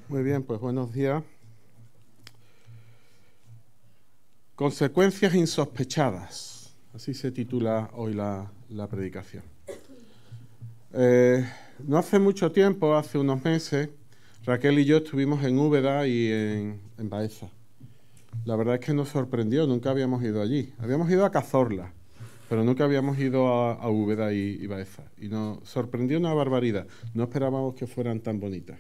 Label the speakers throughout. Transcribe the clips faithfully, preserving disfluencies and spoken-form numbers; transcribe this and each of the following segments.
Speaker 1: Muy bien, pues buenos días. Consecuencias insospechadas. Así se titula hoy la, la predicación. Eh, no hace mucho tiempo, hace unos meses, Raquel y yo estuvimos en Úbeda y en, en Baeza. La verdad es que nos sorprendió, nunca habíamos ido allí. Habíamos ido a Cazorla, pero nunca habíamos ido a, a Úbeda y, y Baeza. Y nos sorprendió una barbaridad. No esperábamos que fueran tan bonitas.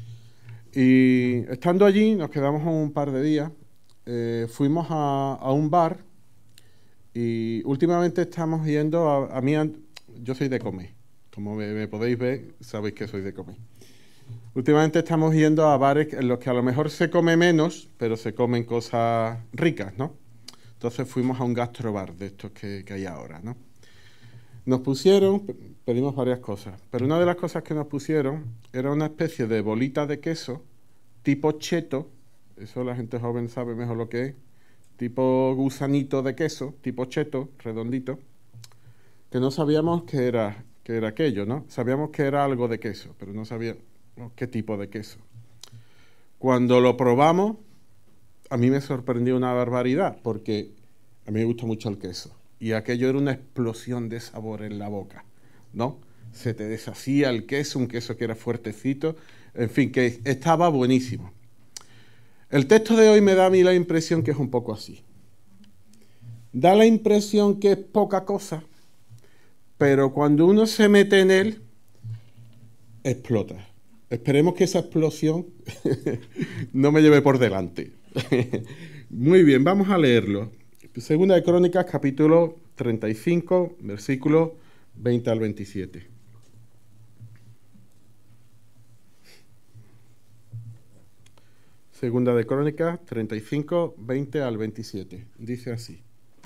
Speaker 1: Y estando allí, nos quedamos un par de días. Eh, fuimos a, a un bar y últimamente estamos yendo a, a mí, yo soy de comer, como me, me podéis ver, sabéis que soy de comer. Últimamente estamos yendo a bares en los que a lo mejor se come menos, pero se comen cosas ricas, ¿no? Entonces fuimos a un gastrobar de estos que, que hay ahora, ¿no? Nos pusieron, pedimos varias cosas, pero una de las cosas que nos pusieron era una especie de bolita de queso tipo cheto. Eso la gente joven sabe mejor lo que es. Tipo gusanito de queso, tipo cheto, redondito, que no sabíamos qué era, qué era aquello, ¿no? Sabíamos que era algo de queso, pero no sabíamos qué tipo de queso. Cuando lo probamos, a mí me sorprendió una barbaridad, porque a mí me gusta mucho el queso. Y aquello era una explosión de sabor en la boca, ¿no? Se te deshacía el queso, un queso que era fuertecito, en fin, que estaba buenísimo. El texto de hoy me da a mí la impresión que es un poco así. Da la impresión que es poca cosa, pero cuando uno se mete en él, explota. Esperemos que esa explosión no me lleve por delante. Muy bien, vamos a leerlo. Segunda de Crónicas, capítulo treinta y cinco, versículos veinte al veintisiete. Segunda de Crónicas, treinta y cinco, veinte al veintisiete. Dice así.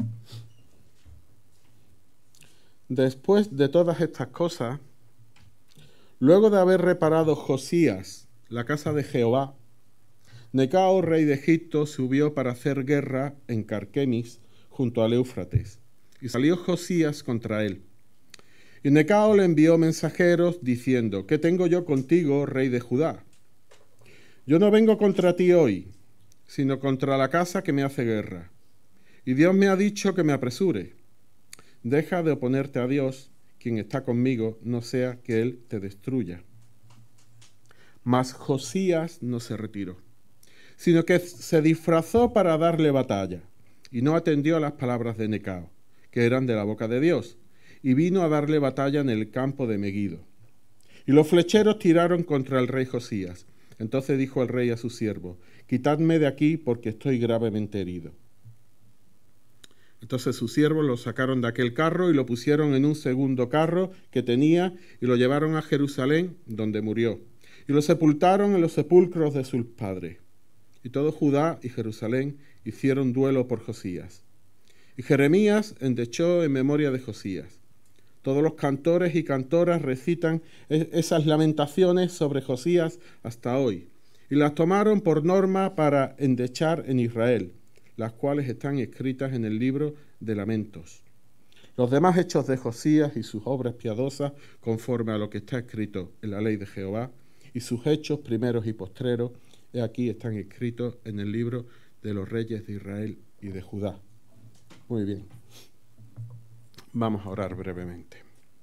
Speaker 1: Después de todas estas cosas, luego de haber reparado Josías la casa de Jehová, Necao, rey de Egipto, subió para hacer guerra en Carquemis, junto al Éufrates, y salió Josías contra él. Y Necao le envió mensajeros diciendo: ¿Qué tengo yo contigo, rey de Judá? Yo no vengo contra ti hoy, sino contra la casa que me hace guerra. Y Dios me ha dicho que me apresure. Deja de oponerte a Dios, quien está conmigo, no sea que Él te destruya. Mas Josías no se retiró, sino que se disfrazó para darle batalla, y no atendió a las palabras de Necao, que eran de la boca de Dios, y vino a darle batalla en el campo de Meguido. Y los flecheros tiraron contra el rey Josías. Entonces dijo el rey a su siervo: quitadme de aquí, porque estoy gravemente herido. Entonces sus siervos lo sacaron de aquel carro y lo pusieron en un segundo carro que tenía y lo llevaron a Jerusalén, donde murió. Y lo sepultaron en los sepulcros de sus padres. Y todo Judá y Jerusalén hicieron duelo por Josías. Y Jeremías endechó en memoria de Josías. Todos los cantores y cantoras recitan esas lamentaciones sobre Josías hasta hoy. Y las tomaron por norma para endechar en Israel, las cuales están escritas en el libro de lamentos. Los demás hechos de Josías y sus obras piadosas, conforme a lo que está escrito en la ley de Jehová, y sus hechos primeros y postreros, he aquí están escritos en el libro de los reyes de Israel y de Judá. Muy bien. Vamos a orar brevemente.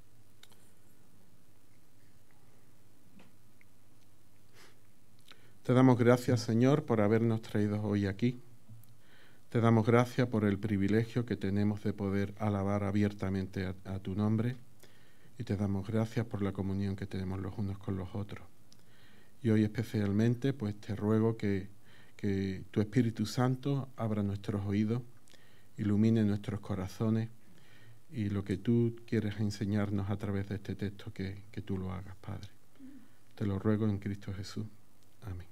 Speaker 1: Te damos gracias, Señor, por habernos traído hoy aquí. Te damos gracias por el privilegio que tenemos de poder alabar abiertamente a, a tu nombre, y te damos gracias por la comunión que tenemos los unos con los otros. Y hoy especialmente, pues te ruego que, que tu Espíritu Santo abra nuestros oídos, ilumine nuestros corazones, y lo que tú quieres enseñarnos a través de este texto, que, que tú lo hagas, Padre. Te lo ruego en Cristo Jesús. Amén.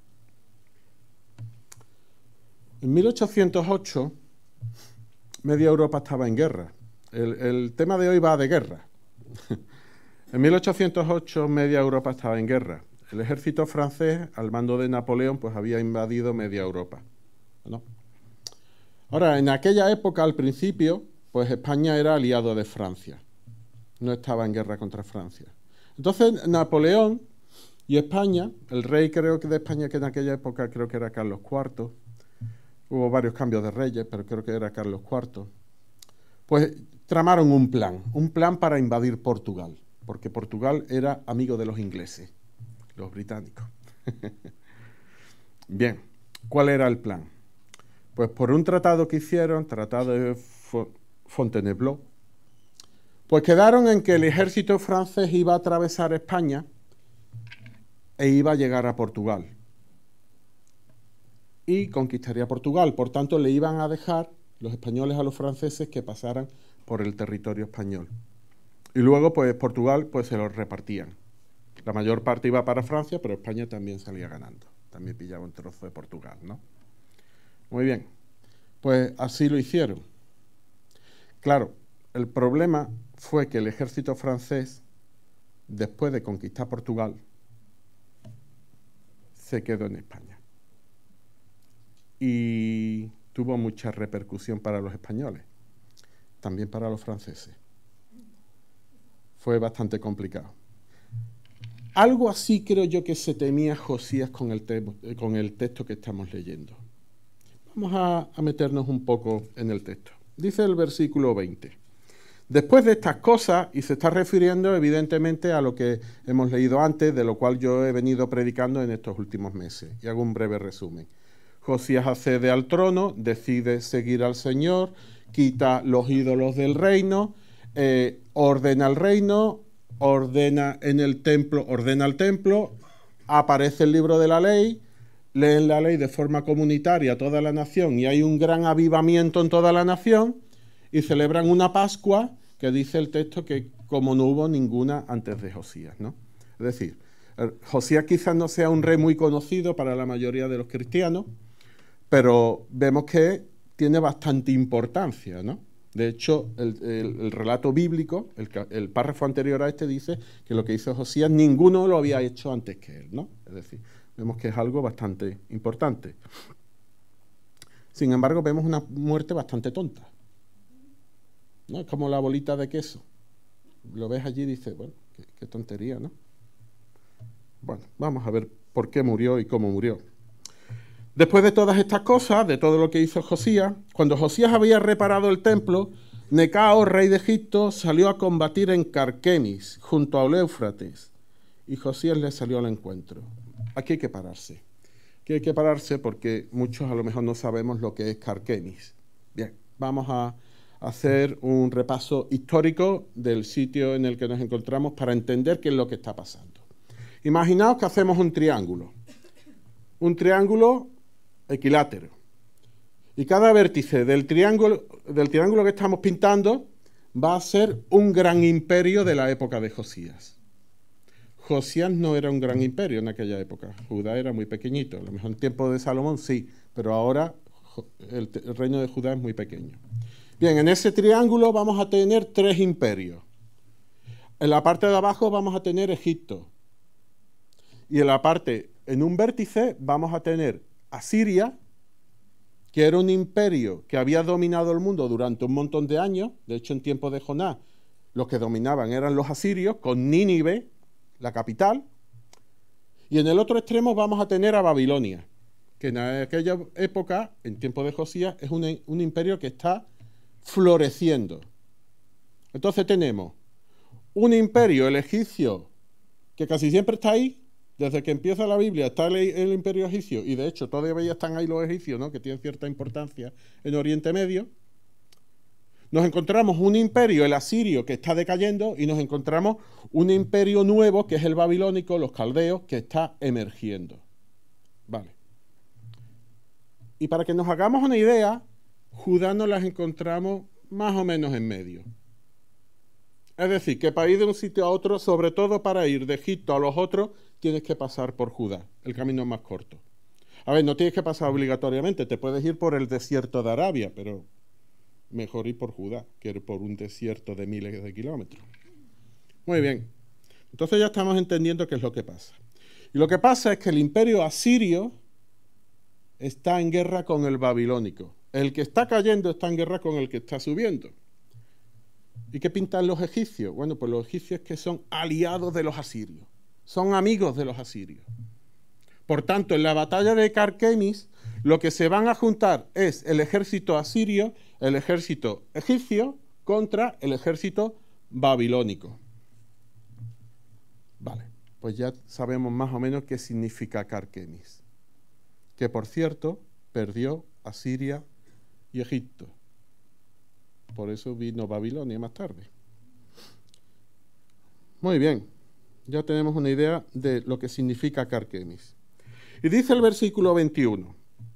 Speaker 1: En mil ochocientos ocho, media Europa estaba en guerra. El, el tema de hoy va de guerra. En mil ochocientos ocho, media Europa estaba en guerra. El ejército francés, al mando de Napoleón, pues había invadido media Europa, ¿no? Ahora, en aquella época, al principio, pues España era aliado de Francia. No estaba en guerra contra Francia. Entonces, Napoleón Y España, el rey creo que de España, que en aquella época creo que era Carlos cuarto, hubo varios cambios de reyes, pero creo que era Carlos cuarto, pues tramaron un plan, un plan para invadir Portugal, porque Portugal era amigo de los ingleses, los británicos. Bien, ¿cuál era el plan? Pues por un tratado que hicieron, tratado de Fontainebleau, pues quedaron en que el ejército francés iba a atravesar España e iba a llegar a Portugal. Y conquistaría Portugal. Por tanto, le iban a dejar los españoles a los franceses que pasaran por el territorio español. Y luego, pues, Portugal, pues, se los repartían. La mayor parte iba para Francia, pero España también salía ganando. También pillaba un trozo de Portugal, ¿no? Muy bien. Pues así lo hicieron. Claro, el problema fue que el ejército francés, después de conquistar Portugal, se quedó en España. Y tuvo mucha repercusión para los españoles, también para los franceses. Fue bastante complicado. Algo así creo yo que se temía Josías con el, te con el texto que estamos leyendo. Vamos a, a meternos un poco en el texto. Dice el versículo veinte. Después de estas cosas, y se está refiriendo evidentemente a lo que hemos leído antes, de lo cual yo he venido predicando en estos últimos meses, y hago un breve resumen. Josías accede al trono, decide seguir al Señor, quita los ídolos del reino, eh, ordena el reino, ordena en el templo, ordena el templo, aparece el libro de la ley, leen la ley de forma comunitaria a toda la nación y hay un gran avivamiento en toda la nación y celebran una Pascua que dice el texto que como no hubo ninguna antes de Josías, ¿no? Es decir, Josías quizás no sea un rey muy conocido para la mayoría de los cristianos, pero vemos que tiene bastante importancia, ¿no? De hecho, el, el, el relato bíblico, el, el párrafo anterior a este dice que lo que hizo Josías ninguno lo había hecho antes que él, ¿no? Es decir, vemos que es algo bastante importante. Sin embargo, vemos una muerte bastante tonta, ¿no? Es como la bolita de queso. Lo ves allí y dices, bueno, qué, qué tontería, ¿no? Bueno, vamos a ver por qué murió y cómo murió. Después de todas estas cosas, de todo lo que hizo Josías, cuando Josías había reparado el templo, Necao, rey de Egipto, salió a combatir en Carquemis, junto al Éufrates, y Josías le salió al encuentro. Aquí hay que pararse. Aquí hay que pararse porque muchos a lo mejor no sabemos lo que es Carquemis. Bien, vamos a hacer un repaso histórico del sitio en el que nos encontramos para entender qué es lo que está pasando. Imaginaos que hacemos un triángulo. Un triángulo equilátero. Y cada vértice del triángulo, del triángulo que estamos pintando va a ser un gran imperio de la época de Josías. Josías no era un gran imperio en aquella época. Judá era muy pequeñito. A lo mejor en tiempo de Salomón sí, pero ahora el, el reino de Judá es muy pequeño. Bien, en ese triángulo vamos a tener tres imperios. En la parte de abajo vamos a tener Egipto. Y en la parte, en un vértice, vamos a tener Asiria, que era un imperio que había dominado el mundo durante un montón de años. De hecho, en tiempos de Jonás, los que dominaban eran los asirios, con Nínive, la capital. Y en el otro extremo vamos a tener a Babilonia, que en aquella época, en tiempos de Josías, es un, un imperio que está floreciendo. Entonces tenemos un imperio, el egipcio, que casi siempre está ahí. Desde que empieza la Biblia está el, el imperio egipcio, y de hecho todavía están ahí los egipcios, ¿no?, que tienen cierta importancia en Oriente Medio. Nos encontramos un imperio, el asirio, que está decayendo, y nos encontramos un imperio nuevo, que es el babilónico, los caldeos, que está emergiendo. Vale. Y para que nos hagamos una idea, Judá nos las encontramos más o menos en medio. Es decir, que para ir de un sitio a otro, sobre todo para ir de Egipto a los otros, tienes que pasar por Judá. El camino es más corto. A ver, no tienes que pasar obligatoriamente, te puedes ir por el desierto de Arabia, pero mejor ir por Judá que ir por un desierto de miles de kilómetros. Muy bien. Entonces ya estamos entendiendo qué es lo que pasa. Y lo que pasa es que el imperio asirio está en guerra con el babilónico. El que está cayendo está en guerra con el que está subiendo. ¿Y qué pintan los egipcios? Bueno, pues los egipcios que son aliados de los asirios. son amigos de los asirios. Por tanto, en la batalla de Carquemis, lo que se van a juntar es el ejército asirio, el ejército egipcio, contra el ejército babilónico. Vale, pues ya sabemos más o menos qué significa Carquemis. Que, por cierto, perdió Asiria y Egipto. Por eso vino Babilonia más tarde. Muy bien, ya tenemos una idea de lo que significa Carquemis. Y dice el versículo veintiuno.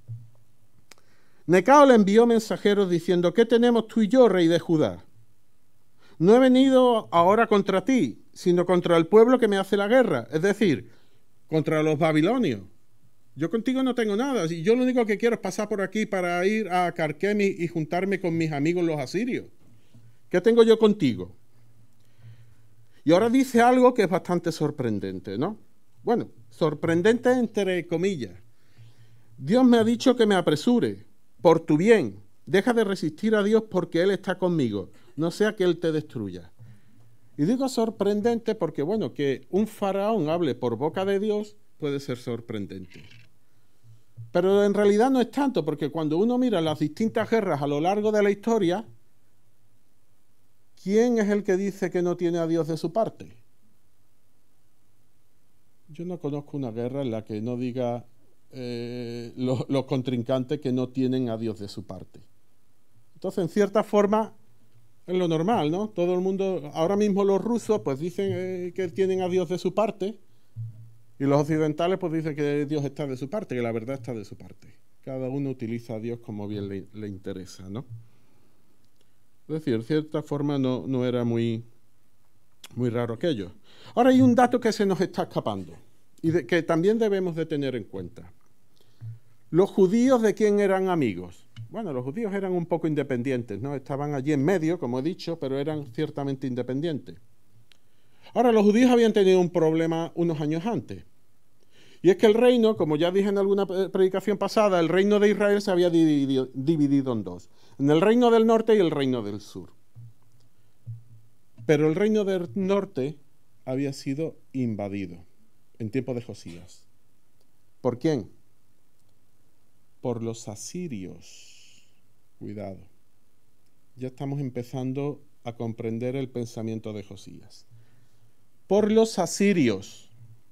Speaker 1: Necao le envió mensajeros diciendo, ¿qué tenemos tú y yo, rey de Judá? No he venido ahora contra ti, sino contra el pueblo que me hace la guerra, es decir, contra los babilonios. Yo contigo no tengo nada, yo lo único que quiero es pasar por aquí para ir a Carquemis y juntarme con mis amigos los asirios. ¿Qué tengo yo contigo? Y ahora dice algo que es bastante sorprendente, ¿no? Bueno, sorprendente entre comillas. Dios me ha dicho que me apresure, por tu bien. Deja de resistir a Dios porque Él está conmigo, no sea que Él te destruya. Y digo sorprendente porque, bueno, que un faraón hable por boca de Dios puede ser sorprendente. Pero en realidad no es tanto, porque cuando uno mira las distintas guerras a lo largo de la historia, ¿quién es el que dice que no tiene a Dios de su parte? Yo no conozco una guerra en la que no diga eh, los, los contrincantes que no tienen a Dios de su parte. Entonces, en cierta forma, es lo normal, ¿no? Todo el mundo, ahora mismo los rusos, pues dicen eh, que tienen a Dios de su parte, y los occidentales, pues dicen que Dios está de su parte, que la verdad está de su parte. Cada uno utiliza a Dios como bien le, le interesa, ¿no? Es decir, de cierta forma no, no era muy, muy raro aquello. Ahora hay un dato que se nos está escapando y de, que también debemos de tener en cuenta. ¿Los judíos de quién eran amigos? Bueno, los judíos eran un poco independientes, ¿no? Estaban allí en medio, como he dicho, pero eran ciertamente independientes. Ahora, los judíos habían tenido un problema unos años antes. Y es que el reino, como ya dije en alguna predicación pasada, el reino de Israel se había dividido, dividido en dos. En el reino del norte y el reino del sur. Pero el reino del norte había sido invadido en tiempo de Josías. ¿Por quién? Por los asirios. Cuidado. Ya estamos empezando a comprender el pensamiento de Josías. Por los asirios.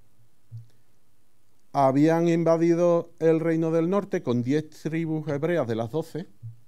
Speaker 1: Habían invadido el reino del norte con diez tribus hebreas de las doce.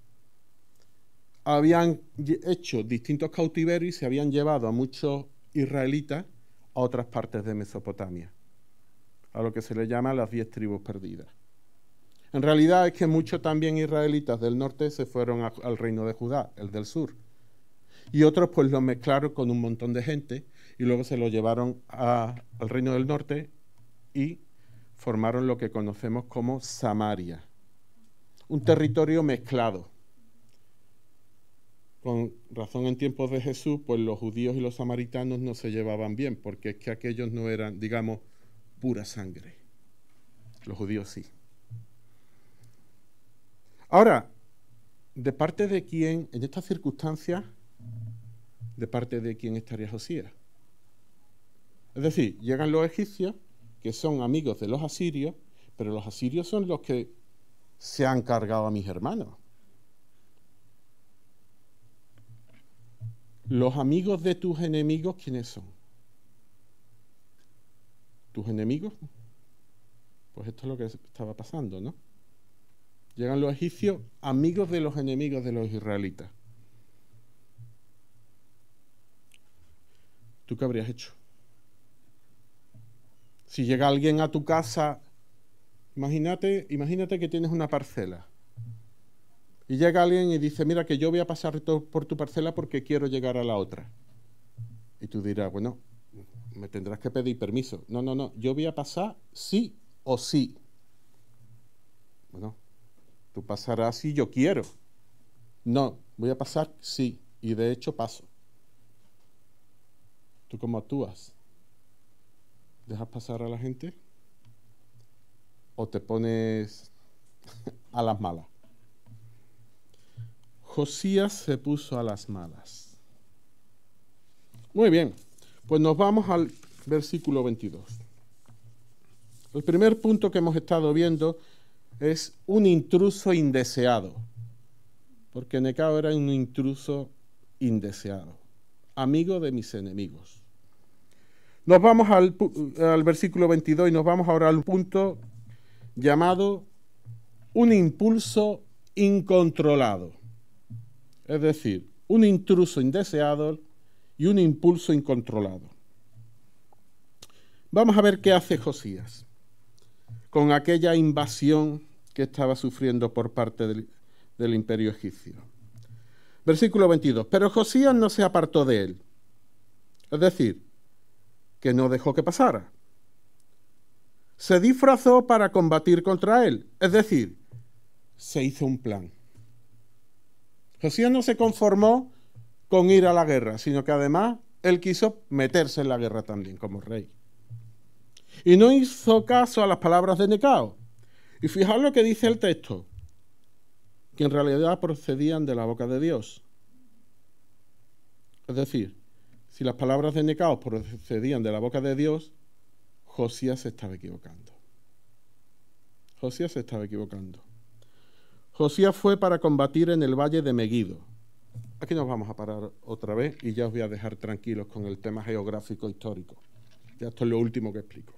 Speaker 1: Habían hecho distintos cautiverios y se habían llevado a muchos israelitas a otras partes de Mesopotamia, a lo que se le llama las diez tribus perdidas. En realidad es que muchos también israelitas del norte se fueron a, al reino de Judá, el del sur. Y otros pues los mezclaron con un montón de gente y luego se los llevaron a, al reino del norte y formaron lo que conocemos como Samaria, un territorio mezclado. Con razón en tiempos de Jesús, pues los judíos y los samaritanos no se llevaban bien, porque es que aquellos no eran, digamos, pura sangre. Los judíos sí. Ahora, ¿de parte de quién, en estas circunstancias, de parte de quién estaría Josías? Es decir, llegan los egipcios, que son amigos de los asirios, pero los asirios son los que se han cargado a mis hermanos. Los amigos de tus enemigos, ¿quiénes son? ¿Tus enemigos? Pues esto es lo que estaba pasando, ¿no? Llegan los egipcios, amigos de los enemigos de los israelitas. ¿Tú qué habrías hecho? Si llega alguien a tu casa, imagínate, imagínate que tienes una parcela. Y llega alguien y dice, mira que yo voy a pasar por tu parcela porque quiero llegar a la otra. Y tú dirás, bueno, me tendrás que pedir permiso. No, no, no, yo voy a pasar sí o sí. Bueno, tú pasarás si yo quiero. No, voy a pasar sí, y de hecho paso. ¿Tú cómo actúas? ¿Dejas pasar a la gente? ¿O te pones a las malas? Josías se puso a las malas. Muy bien, pues nos vamos al versículo veintidós. El primer punto que hemos estado viendo es un intruso indeseado, porque Necao era un intruso indeseado, amigo de mis enemigos. Nos vamos al, al versículo veintidós y nos vamos ahora al punto llamado un impulso incontrolado. Es decir, un intruso indeseado y un impulso incontrolado. Vamos a ver qué hace Josías con aquella invasión que estaba sufriendo por parte del, del imperio egipcio. Versículo veintidós. Pero Josías no se apartó de él. Es decir, que no dejó que pasara. Se disfrazó para combatir contra él. Es decir, se hizo un plan. Josías no se conformó con ir a la guerra, sino que además él quiso meterse en la guerra también como rey. Y no hizo caso a las palabras de Necao. Y fijaos lo que dice el texto, que en realidad procedían de la boca de Dios. Es decir, si las palabras de Necao procedían de la boca de Dios, Josías se estaba equivocando. Josías se estaba equivocando. Josías fue para combatir en el valle de Meguido. Aquí nos vamos a parar otra vez y ya os voy a dejar tranquilos con el tema geográfico histórico. Ya esto es lo último que explico.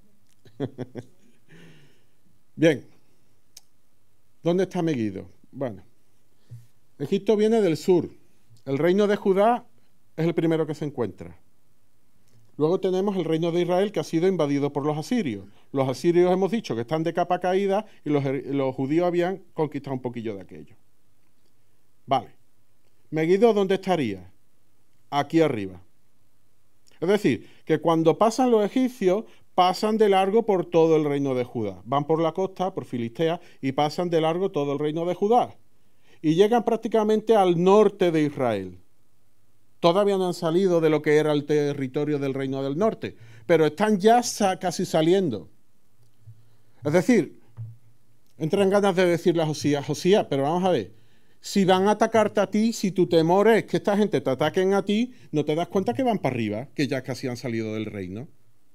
Speaker 1: Bien. ¿Dónde está Meguido? Bueno, Egipto viene del sur. El reino de Judá es el primero que se encuentra. Luego tenemos el reino de Israel, que ha sido invadido por los asirios. Los asirios hemos dicho que están de capa caída y los, los judíos habían conquistado un poquillo de aquello. Vale. Meguido, ¿dónde estaría? Aquí arriba. Es decir, que cuando pasan los egipcios, pasan de largo por todo el reino de Judá. Van por la costa, por Filistea, y pasan de largo todo el reino de Judá. Y llegan prácticamente al norte de Israel. Todavía no han salido de lo que era el territorio del reino del norte, pero están ya sa- casi saliendo. Es decir, entran ganas de decirle a Josías, Josías, pero vamos a ver, si van a atacarte a ti, si tu temor es que esta gente te ataquen a ti, ¿no te das cuenta que van para arriba, que ya casi han salido del reino?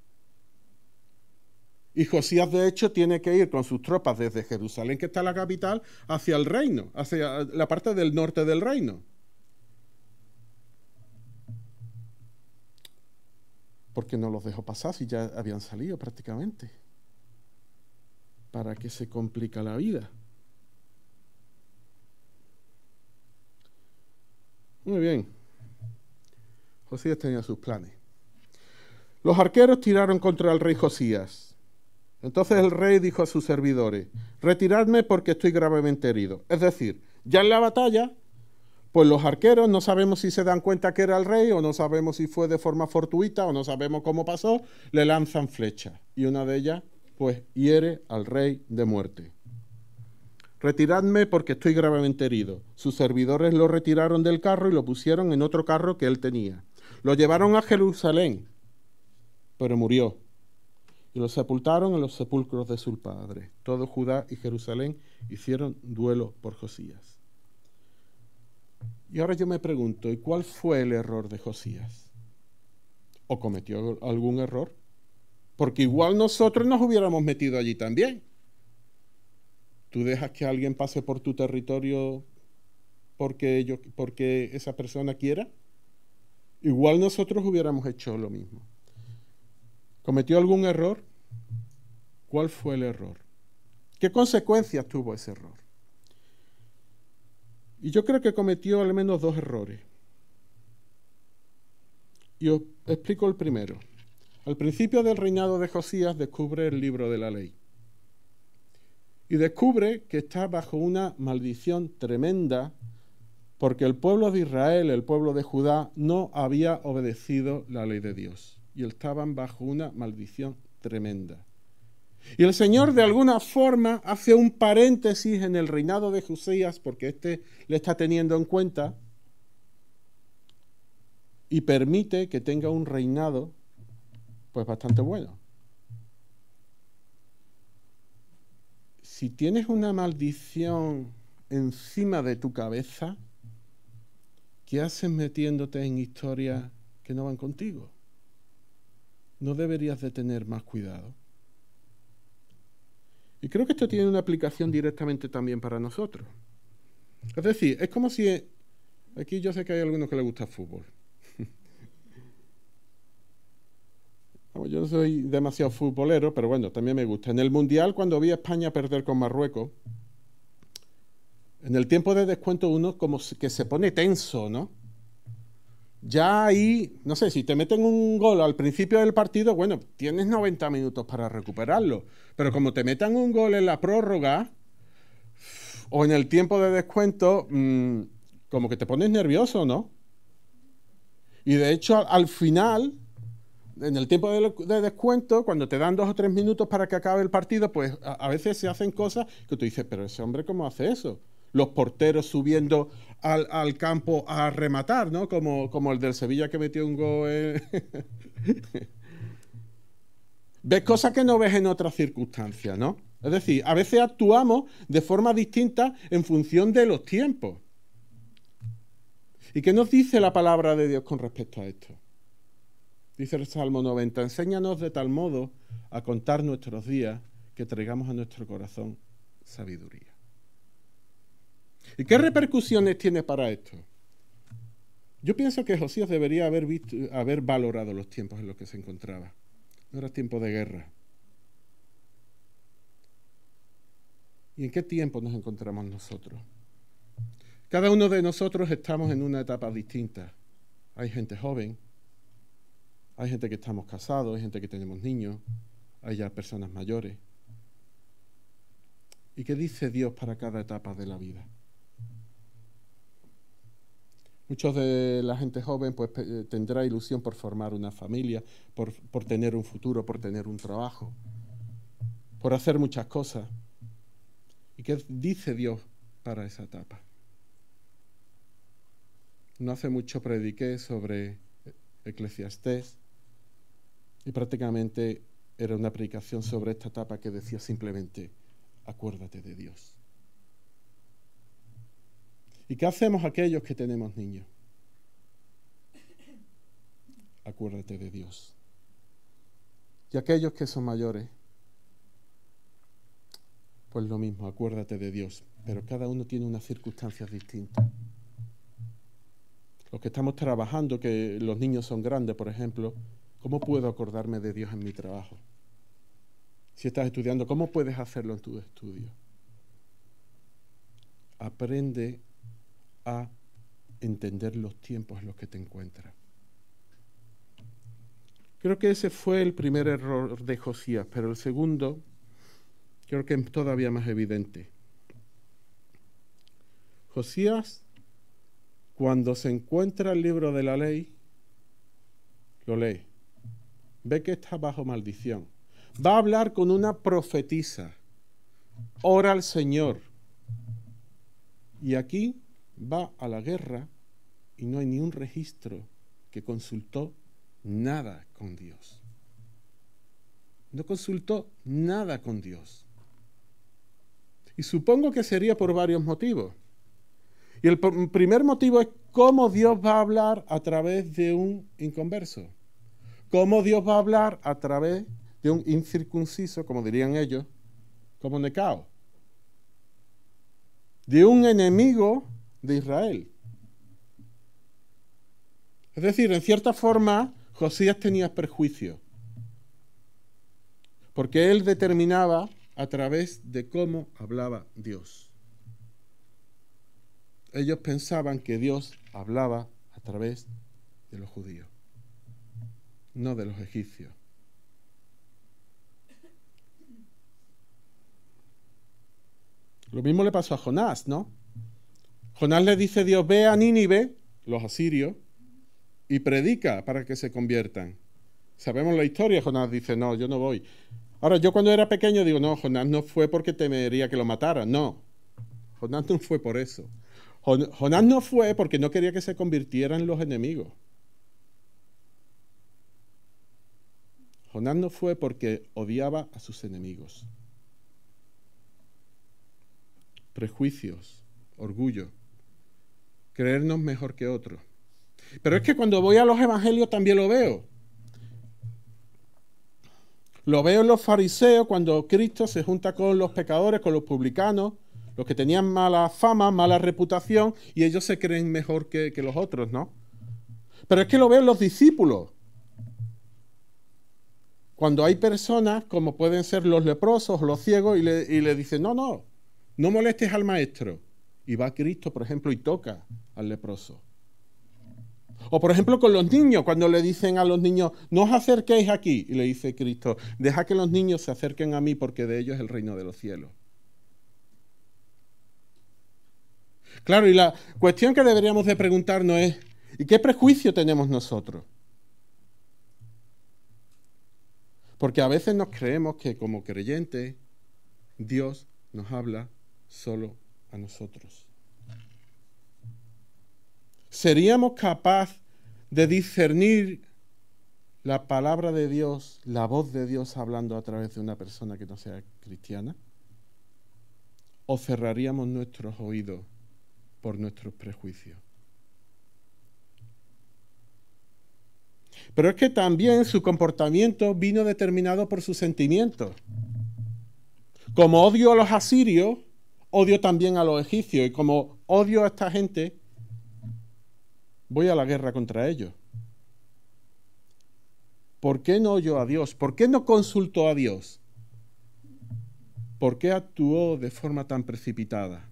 Speaker 1: Y Josías, de hecho, tiene que ir con sus tropas desde Jerusalén, que está la capital, hacia el reino, hacia la parte del norte del reino. Porque no los dejó pasar si ya habían salido prácticamente. ¿Para qué se complica la vida? Muy bien. Josías tenía sus planes. Los arqueros tiraron contra el rey Josías. Entonces el rey dijo a sus servidores, retiradme porque estoy gravemente herido. Es decir, ya en la batalla, pues los arqueros no sabemos si se dan cuenta que era el rey, o no sabemos si fue de forma fortuita, o no sabemos cómo pasó, le lanzan flechas. Y una de ellas, pues, hiere al rey de muerte. Retiradme porque estoy gravemente herido. Sus servidores lo retiraron del carro y lo pusieron en otro carro que él tenía. Lo llevaron a Jerusalén, pero murió. Y lo sepultaron en los sepulcros de su padre. Todo Judá y Jerusalén hicieron duelo por Josías. Y ahora yo me pregunto, ¿y cuál fue el error de Josías? ¿O cometió algún error? Porque igual nosotros nos hubiéramos metido allí también. ¿Tú dejas que alguien pase por tu territorio porque, ellos, porque esa persona quiera? Igual nosotros hubiéramos hecho lo mismo. ¿Cometió algún error? ¿Cuál fue el error? ¿Qué consecuencias tuvo ese error? Y yo creo que cometió al menos dos errores. Y os explico el primero. Al principio del reinado de Josías descubre el libro de la ley. Y descubre que está bajo una maldición tremenda porque el pueblo de Israel, el pueblo de Judá, no había obedecido la ley de Dios. Y estaban bajo una maldición tremenda. Y el Señor de alguna forma hace un paréntesis en el reinado de Josías, porque este le está teniendo en cuenta, y permite que tenga un reinado pues bastante bueno. Si tienes una maldición encima de tu cabeza, ¿qué haces metiéndote en historias que no van contigo? ¿no deberías de tener más cuidado? Y creo que esto tiene una aplicación directamente también para nosotros. Es decir, es como si... Aquí yo sé que hay algunos que les gusta el fútbol. Yo no soy demasiado futbolero, pero bueno, también me gusta. En el Mundial, cuando vi a España perder con Marruecos, en el tiempo de descuento uno como que se pone tenso, ¿no? Ya ahí, no sé, si te meten un gol al principio del partido, bueno, tienes noventa minutos para recuperarlo. Pero como te metan un gol en la prórroga o en el tiempo de descuento, mmm, como que te pones nervioso, ¿no? Y de hecho, al, al final, en el tiempo de, de descuento, cuando te dan dos o tres minutos para que acabe el partido, pues a, a veces se hacen cosas que tú dices, pero ese hombre, ¿cómo hace eso? Los porteros subiendo al, al campo a rematar, ¿no? Como, como el del Sevilla que metió un gol. Eh. Ves cosas que no ves en otras circunstancias, ¿no? Es decir, a veces actuamos de forma distinta en función de los tiempos. ¿Y qué nos dice la palabra de Dios con respecto a esto? Dice el Salmo noventa, enséñanos de tal modo a contar nuestros días que traigamos a nuestro corazón sabiduría. ¿Y qué repercusiones tiene para esto? Yo pienso que Josías debería haber, visto, haber valorado los tiempos en los que se encontraba. No era tiempo de guerra. ¿Y en qué tiempo nos encontramos nosotros? Cada uno de nosotros estamos en una etapa distinta. Hay gente joven, hay gente que estamos casados, hay gente que tenemos niños, hay ya personas mayores. ¿Y qué dice Dios para cada etapa de la vida? Muchos de la gente joven pues tendrá ilusión por formar una familia, por, por tener un futuro, por tener un trabajo, por hacer muchas cosas. ¿Y qué dice Dios para esa etapa? No hace mucho prediqué sobre Eclesiastés y prácticamente era una predicación sobre esta etapa que decía simplemente, acuérdate de Dios. ¿Y qué hacemos aquellos que tenemos niños? Acuérdate de Dios. Y aquellos que son mayores, pues lo mismo, acuérdate de Dios. Pero cada uno tiene unas circunstancias distintas. Los que estamos trabajando, que los niños son grandes, por ejemplo, ¿cómo puedo acordarme de Dios en mi trabajo? Si estás estudiando, ¿cómo puedes hacerlo en tu estudio? Aprende a entender los tiempos en los que te encuentras. Creo que ese fue el primer error de Josías, pero el segundo creo que es todavía más evidente. Josías, cuando se encuentra el libro de la ley, lo lee. Ve que está bajo maldición. Va a hablar con una profetisa. Ora al Señor. Y aquí va a la guerra y no hay ni un registro que consultó nada con Dios. No consultó nada con Dios. Y supongo que sería por varios motivos. Y el primer motivo es cómo Dios va a hablar a través de un inconverso. Cómo Dios va a hablar a través de un incircunciso, como dirían ellos, como Necao. De un enemigo de Israel. Es decir, en cierta forma, Josías tenía prejuicios. Porque él determinaba a través de cómo hablaba Dios. Ellos pensaban que Dios hablaba a través de los judíos, no de los egipcios. Lo mismo le pasó a Jonás, ¿no? Jonás le dice a Dios, ve a Nínive, los asirios, y predica para que se conviertan. Sabemos la historia, Jonás dice, no, yo no voy. Ahora, yo cuando era pequeño digo, no, Jonás no fue porque temería que lo mataran, no. Jonás no fue por eso. Jonás no fue porque no quería que se convirtieran los enemigos. Jonás no fue porque odiaba a sus enemigos. Prejuicios, orgullo, creernos mejor que otros. Pero es que cuando voy a los evangelios también lo veo. Lo veo en los fariseos cuando Cristo se junta con los pecadores, con los publicanos, los que tenían mala fama, mala reputación, y ellos se creen mejor que, que los otros, ¿no? Pero es que lo veo en los discípulos. Cuando hay personas, como pueden ser los leprosos o los ciegos, y le, y le dicen, no, no, no molestes al maestro. Y va Cristo, por ejemplo, y toca al leproso. O por ejemplo con los niños, cuando le dicen a los niños, no os acerquéis aquí. Y le dice Cristo, deja que los niños se acerquen a mí porque de ellos es el reino de los cielos. Claro, y la cuestión que deberíamos de preguntarnos es, ¿y qué prejuicio tenemos nosotros? Porque a veces nos creemos que como creyentes, Dios nos habla solo a nosotros. ¿Seríamos capaces de discernir la palabra de Dios, la voz de Dios hablando a través de una persona que no sea cristiana? ¿O cerraríamos nuestros oídos por nuestros prejuicios? Pero es que también su comportamiento vino determinado por sus sentimientos. Como odio a los asirios, odio también a los egipcios. Y como odio a esta gente, voy a la guerra contra ellos. ¿Por qué no oyó a Dios? ¿Por qué no consultó a Dios? ¿Por qué actuó de forma tan precipitada?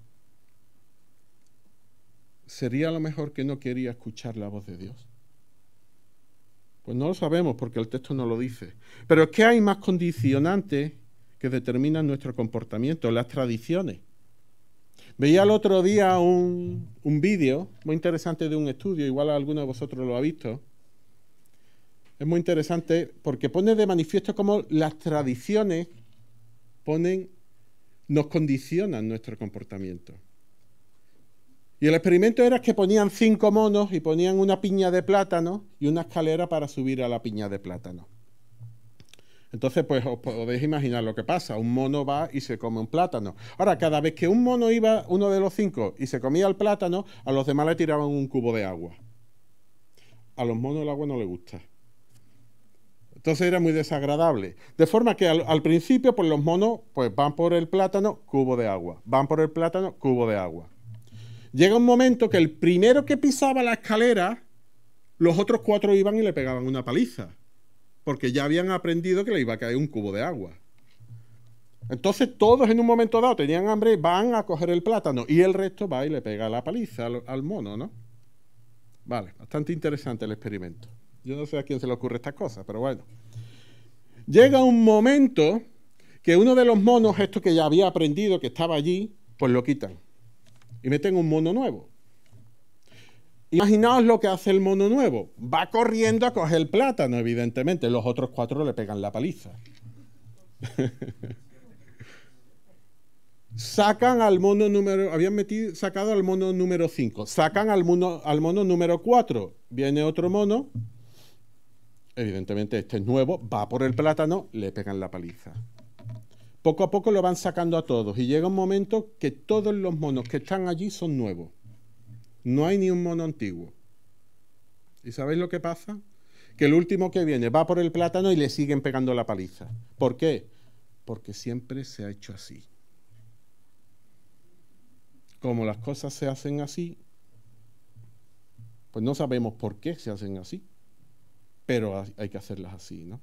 Speaker 1: ¿Sería a lo mejor que no quería escuchar la voz de Dios? Pues no lo sabemos porque el texto no lo dice. Pero es que hay más condicionantes que determinan nuestro comportamiento, las tradiciones. Veía el otro día un, un vídeo muy interesante de un estudio, igual alguno de vosotros lo ha visto. Es muy interesante porque pone de manifiesto cómo las tradiciones ponen, nos condicionan nuestro comportamiento. Y el experimento era que ponían cinco monos y ponían una piña de plátano y una escalera para subir a la piña de plátano. Entonces, pues os podéis imaginar lo que pasa. Un mono va y se come un plátano. Ahora, cada vez que un mono iba, uno de los cinco, y se comía el plátano, a los demás le tiraban un cubo de agua. A los monos el agua no les gusta. Entonces era muy desagradable. De forma que al, al principio, pues los monos pues, van por el plátano, cubo de agua. Van por el plátano, cubo de agua. Llega un momento que el primero que pisaba la escalera, los otros cuatro iban y le pegaban una paliza. Porque ya habían aprendido que le iba a caer un cubo de agua. Entonces todos en un momento dado tenían hambre, van a coger el plátano y el resto va y le pega la paliza al, al mono, ¿no? Vale, bastante interesante el experimento. Yo no sé a quién se le ocurre estas cosas, pero bueno. Llega un momento que uno de los monos, esto que ya había aprendido, que estaba allí, pues lo quitan. Y meten un mono nuevo. Imaginaos lo que hace el mono nuevo. Va corriendo a coger el plátano, evidentemente. Los otros cuatro le pegan la paliza. Sacan al mono número... Habían metido, sacado al mono número cinco. Sacan al mono, al mono número cuatro. Viene otro mono. Evidentemente este es nuevo. Va por el plátano, le pegan la paliza. Poco a poco lo van sacando a todos. Y llega un momento que todos los monos que están allí son nuevos. No hay ni un mono antiguo. ¿Y sabéis lo que pasa? Que el último que viene va por el plátano y le siguen pegando la paliza. ¿Por qué? Porque siempre se ha hecho así. Como las cosas se hacen así, pues no sabemos por qué se hacen así, pero hay que hacerlas así, ¿no?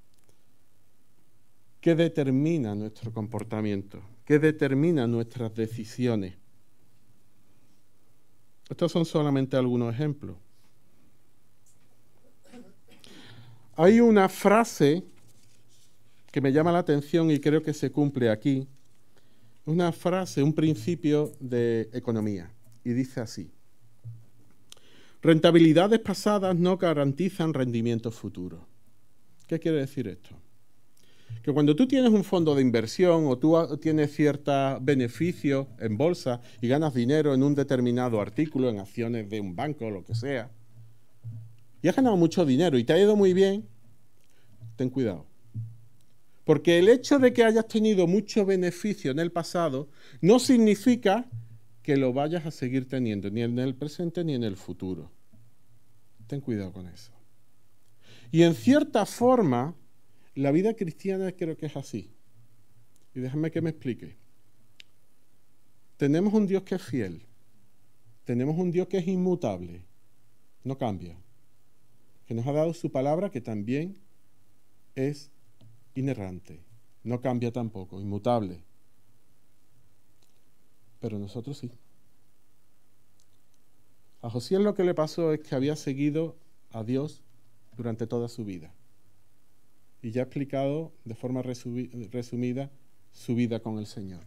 Speaker 1: ¿Qué determina nuestro comportamiento? ¿Qué determina nuestras decisiones? Estos son solamente algunos ejemplos. Hay una frase que me llama la atención y creo que se cumple aquí. Una frase, un principio de economía. Y dice así: rentabilidades pasadas no garantizan rendimientos futuros. ¿Qué quiere decir esto? Que cuando tú tienes un fondo de inversión o tú tienes ciertos beneficios en bolsa y ganas dinero en un determinado artículo, en acciones de un banco o lo que sea, y has ganado mucho dinero y te ha ido muy bien, ten cuidado. Porque el hecho de que hayas tenido mucho beneficio en el pasado no significa que lo vayas a seguir teniendo, ni en el presente ni en el futuro. Ten cuidado con eso. Y en cierta forma, la vida cristiana creo que es así. Y déjame que me explique. Tenemos un Dios que es fiel. Tenemos un Dios que es inmutable. No cambia. Que nos ha dado su palabra, que también es inerrante. No cambia tampoco, inmutable. Pero nosotros sí. A Josías lo que le pasó es que había seguido a Dios durante toda su vida. Y ya he explicado de forma resumida su vida con el Señor.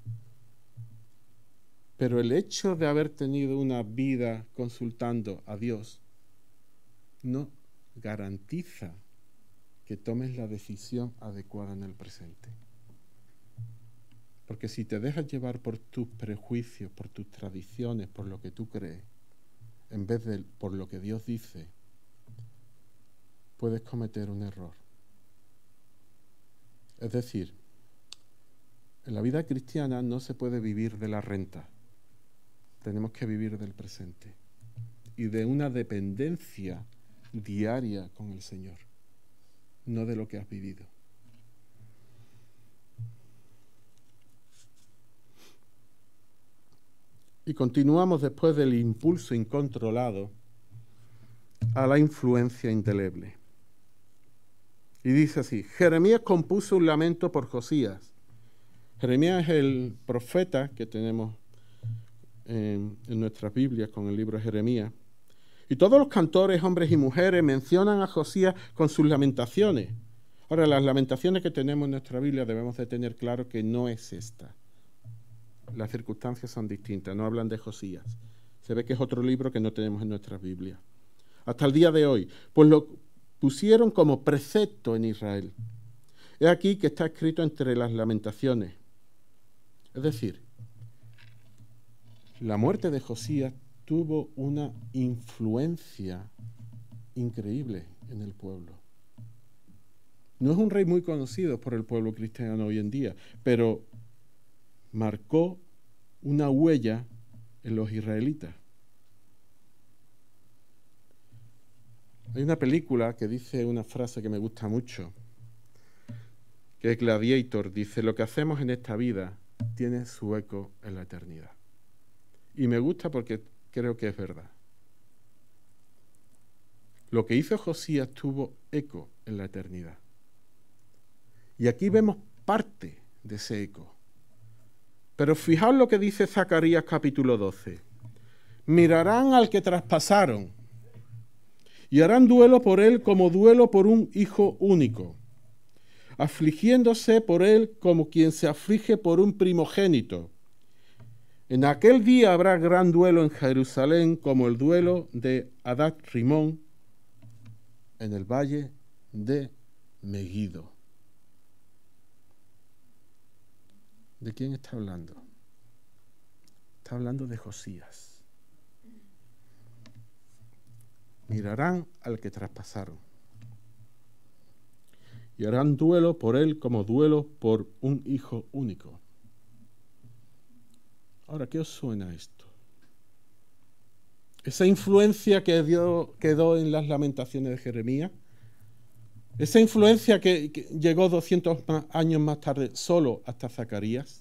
Speaker 1: Pero el hecho de haber tenido una vida consultando a Dios no garantiza que tomes la decisión adecuada en el presente. Porque si te dejas llevar por tus prejuicios, por tus tradiciones, por lo que tú crees, en vez de por lo que Dios dice, puedes cometer un error. Es decir, en la vida cristiana no se puede vivir de la renta. Tenemos que vivir del presente y de una dependencia diaria con el Señor, no de lo que has vivido. Y continuamos después del impulso incontrolado a la influencia indeleble. Y dice así: Jeremías compuso un lamento por Josías. Jeremías es el profeta que tenemos en, en nuestras Biblias con el libro de Jeremías. Y todos los cantores, hombres y mujeres, mencionan a Josías con sus lamentaciones. Ahora, las lamentaciones que tenemos en nuestra Biblia debemos de tener claro que no es esta. Las circunstancias son distintas, no hablan de Josías. Se ve que es otro libro que no tenemos en nuestras Biblias. Hasta el día de hoy, pues lo pusieron como precepto en Israel. Es aquí que está escrito entre las lamentaciones. Es decir, la muerte de Josías tuvo una influencia increíble en el pueblo. No es un rey muy conocido por el pueblo cristiano hoy en día, pero marcó una huella en los israelitas. Hay una película que dice una frase que me gusta mucho, que es Gladiator. Dice: lo que hacemos en esta vida tiene su eco en la eternidad. Y me gusta porque creo que es verdad. Lo que hizo Josías tuvo eco en la eternidad. Y aquí vemos parte de ese eco. Pero fijaos lo que dice Zacarías capítulo doce. Mirarán al que traspasaron y harán duelo por él como duelo por un hijo único, afligiéndose por él como quien se aflige por un primogénito. En aquel día habrá gran duelo en Jerusalén, como el duelo de Hadad Rimón en el valle de Megiddo. ¿De quién está hablando? Está hablando de Josías. Mirarán al que traspasaron y harán duelo por él como duelo por un hijo único. Ahora, ¿qué os suena esto? Esa influencia que dio, quedó en las lamentaciones de Jeremías, esa influencia que, que llegó doscientos años más tarde solo hasta Zacarías.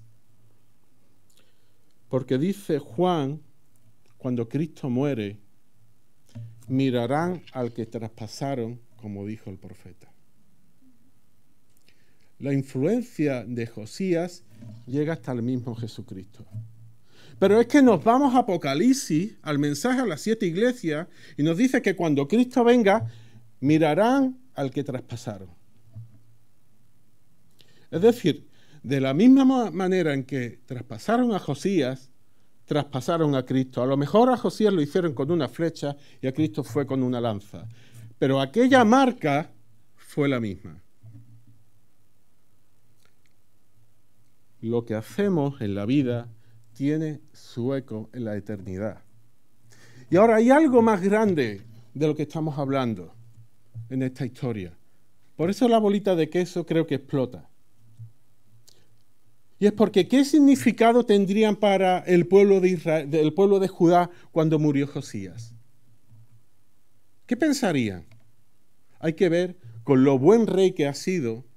Speaker 1: Porque dice Juan, cuando Cristo muere, mirarán al que traspasaron, como dijo el profeta. La influencia de Josías llega hasta el mismo Jesucristo. Pero es que nos vamos a Apocalipsis, al mensaje a las siete iglesias, y nos dice que cuando Cristo venga, mirarán al que traspasaron. Es decir, de la misma manera en que traspasaron a Josías, traspasaron a Cristo. A lo mejor a Josías lo hicieron con una flecha y a Cristo fue con una lanza. Pero aquella marca fue la misma. Lo que hacemos en la vida tiene su eco en la eternidad. Y ahora hay algo más grande de lo que estamos hablando en esta historia. Por eso la bolita de queso creo que explota. Y es porque ¿qué significado tendrían para el pueblo de Israel, el pueblo de Judá cuando murió Josías? ¿Qué pensarían? Hay que ver con lo buen rey que ha sido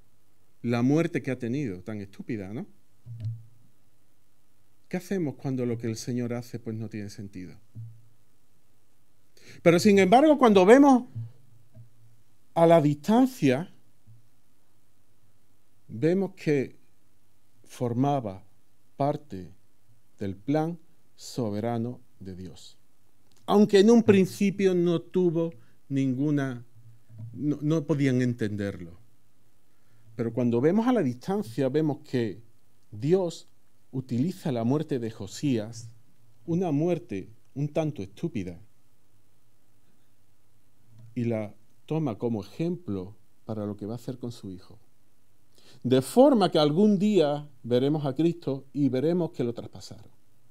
Speaker 1: la muerte que ha tenido, tan estúpida, ¿no? ¿Qué hacemos cuando lo que el Señor hace pues no tiene sentido? Pero sin embargo, cuando vemos a la distancia, vemos que formaba parte del plan soberano de Dios. Aunque en un principio no tuvo ninguna, no, no podían entenderlo. Pero cuando vemos a la distancia, vemos que Dios utiliza la muerte de Josías, una muerte un tanto estúpida, y la toma como ejemplo para lo que va a hacer con su hijo. De forma que algún día veremos a Cristo y veremos que lo traspasaron.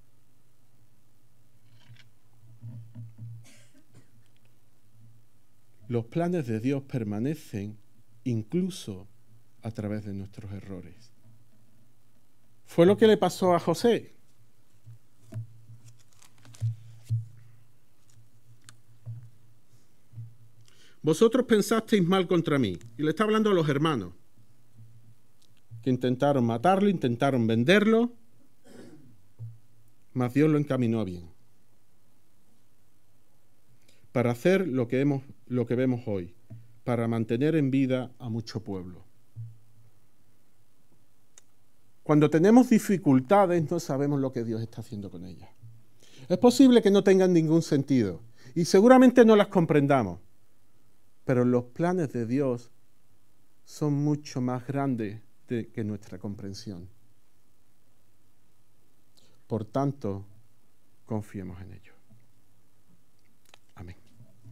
Speaker 1: Los planes de Dios permanecen incluso a través de nuestros errores. Fue lo que le pasó a José. Vosotros pensasteis mal contra mí. Y le está hablando a los hermanos, que intentaron matarlo, intentaron venderlo, mas Dios lo encaminó a bien. Para hacer lo que, hemos, lo que vemos hoy, para mantener en vida a mucho pueblo. Cuando tenemos dificultades no sabemos lo que Dios está haciendo con ellas. Es posible que no tengan ningún sentido y seguramente no las comprendamos, pero los planes de Dios son mucho más grandes de, que nuestra comprensión. Por tanto, confiemos en ellos.